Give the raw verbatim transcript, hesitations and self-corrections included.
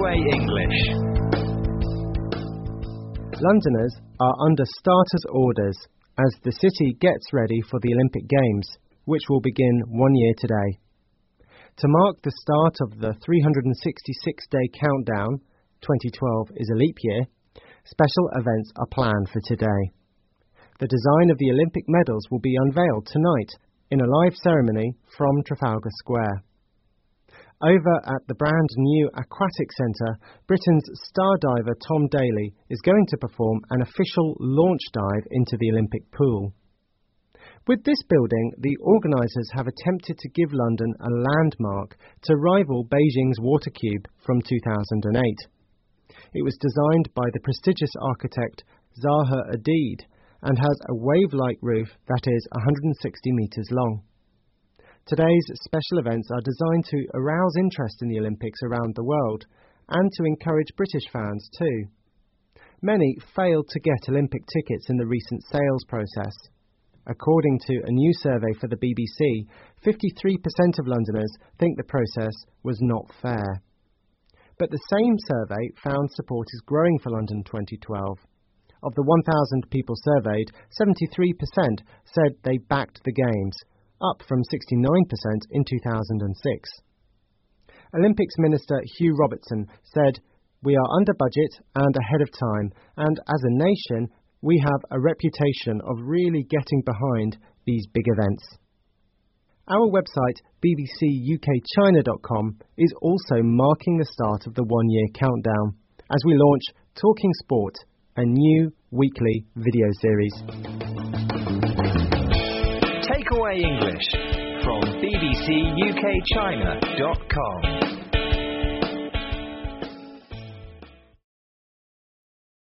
Takeaway English. Londoners are under starters' orders as the city gets ready for the Olympic Games, which will begin one year today. To mark the start of the three hundred sixty-six day countdown, twenty twelve is a leap year, special events are planned for today. The design of the Olympic medals will be unveiled tonight in a live ceremony from Trafalgar Square. Over at the brand new Aquatic Centre, Britain's star diver Tom Daley is going to perform an official launch dive into the Olympic pool. With this building, the organisers have attempted to give London a landmark to rival Beijing's Water Cube from two thousand eight. It was designed by the prestigious architect Zaha Hadid and has a wave-like roof that is one hundred sixty metres long. Today's special events are designed to arouse interest in the Olympics around the world and to encourage British fans too. Many failed to get Olympic tickets in the recent sales process. According to a new survey for the B B C, fifty-three percent of Londoners think the process was not fair. But the same survey found support is growing for London twenty twelve. Of the one thousand people surveyed, seventy-three percent said they backed the Games, up from sixty-nine percent in two thousand six. Olympics Minister Hugh Robertson said, "We are under budget and ahead of time, and as a nation, we have a reputation of really getting behind these big events." Our website, b b c u k china dot com, is also marking the start of the one-year countdown as we launch Talking Sport, a new weekly video series. Takeaway English from b b c u k china dot com.